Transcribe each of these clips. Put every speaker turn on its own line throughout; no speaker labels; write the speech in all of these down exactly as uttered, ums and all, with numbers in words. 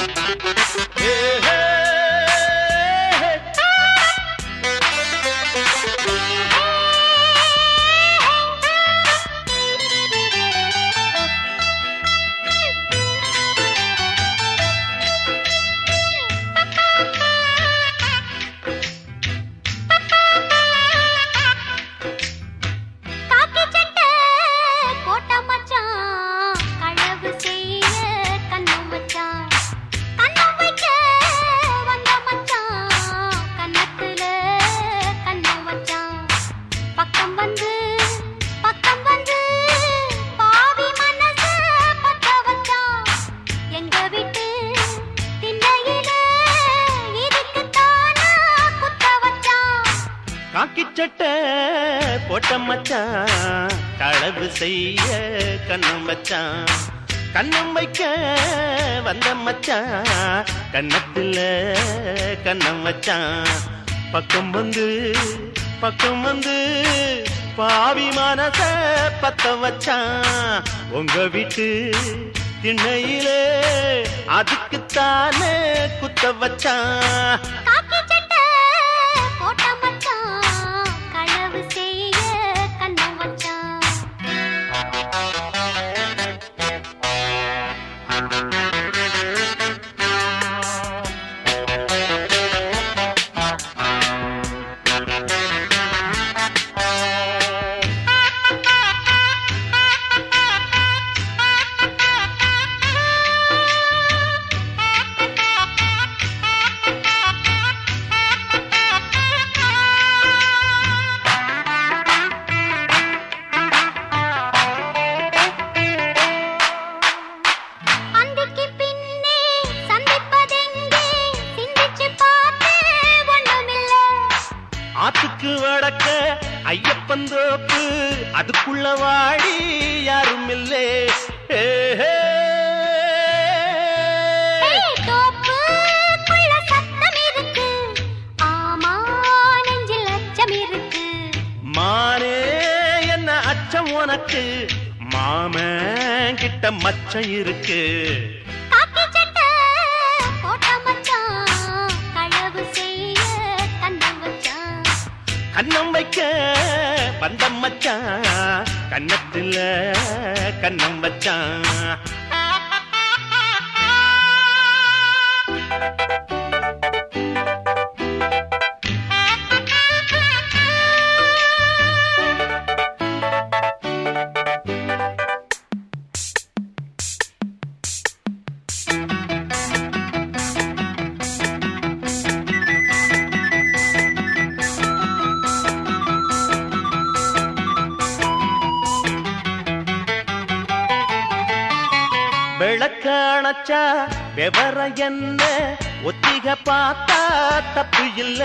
காக்கி சட்டை போட்ட மச்சான் களவு செய்ய கண்ணம் வச்சான் கண்ணம் வைக்க வந்த மச்சான் கண்ணத்துல கண்ணம் வச்சான் பக்கம் வந்து பக்கம் வந்து பாவி மனச பத்த வச்சான் உங்க வீட்டு திண்ணையிலே அதுக்குத்தானே குத்த வச்சான் ஆத்துக்கு வடக்க ஐயப்பன் தோப்பு அதுக்குள்ள வாடி யாரும் இல்லே மானே என்ன அச்சம் உனக்கு மாமன் கிட்ட மச்சம் இருக்கு கண்ணம் வைக்க வந்த மச்சான் கண்ணத்துல கண்ணம் வச்சான் விளக்காணச்சா விவர என்ன ஒத்திக பார்த்தா தப்பு இல்ல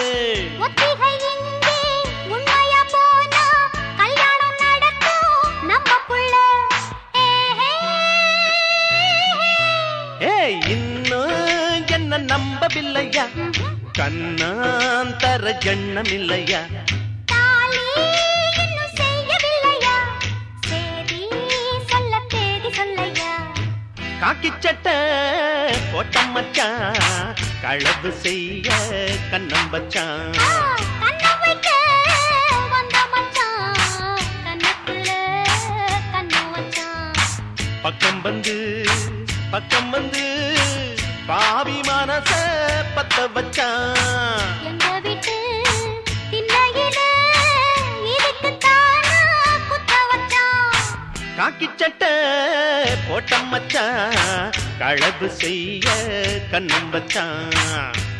ஏய் இன்னும் என்ன நம்பவில்லையா கண்ணான் தர ஜண்ணம் இல்லையா காக்கி சட்டை போட்ட மச்சான் களவு செய்ய கண்ணம் வச்சான் பக்கம் வந்து பக்கம் வந்து பாவி மனச பத்த வச்சான் காக்கி சட்டை போட்ட மச்சான் களவு செய்ய கண்ணம் வச்சான்